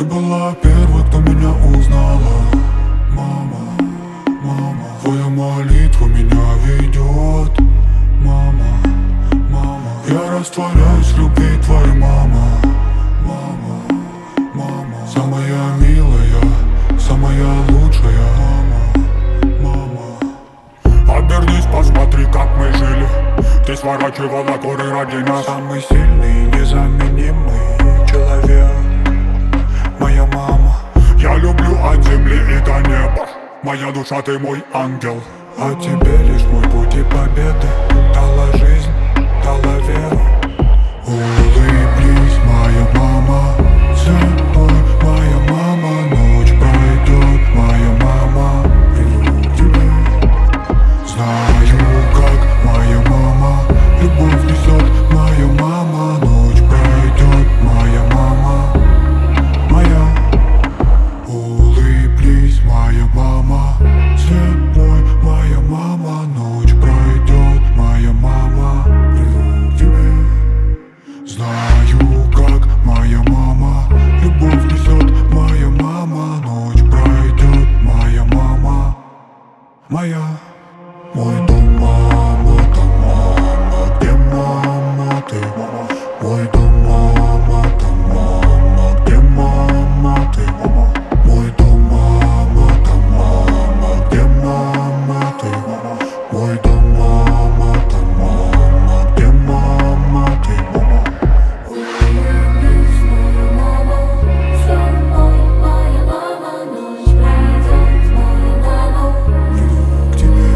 Ты была первой, кто меня узнала. Мама, мама, твоя молитва меня ведет. Мама, мама, я растворяюсь в любви твоей, мама. Мама, мама, самая милая, самая лучшая. Мама, мама, обернись, посмотри, как мы жили. Ты сворачивала горы ради нас. Самый сильный, незаменимый человек, моя мама. Я люблю от земли и до неба. Моя душа, ты мой ангел. А тебе лишь мой путь и победы дала жизнь, дала веру. Улыбнись, моя мама, зимой, моя мама. Ночь пройдет, моя мама, приду к тебе. Знаю, как моя мама любовь несет, моя мама. Ночь пройдет, моя мама, моя. Улыбнись, моя мама, зимой, моя мама. Ночь пройдет, моя мама, приду к тебе. Знаю, как моя мама любовь несет, моя мама. Ночь пройдет, моя мама, моя. Мой дом, мама, там мама, где мама ты? Мой дом, мама, там мама, где мама ты? Мой дом, мама, там мама, где мама ты? Мой дом, мама, там мама, где мама ты? Улыбнись, моя мама, зимой, моя мама. Ночь пройдет, моя мама, Приду к тебе.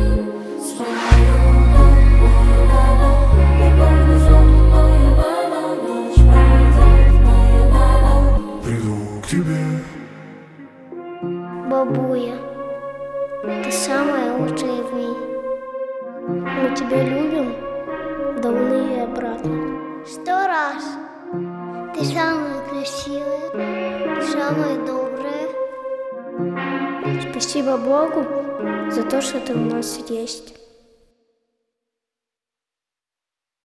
знаю, как моя мама любовь несет, моя мама. Ночь пройдет, моя мама. Приду к тебе. Бабуя, ты самая лучшая в мире. Мы тебя любим до луны и обратно. 100 раз. Ты самая красивая, самая добрая. Спасибо Богу за то, что ты у нас есть.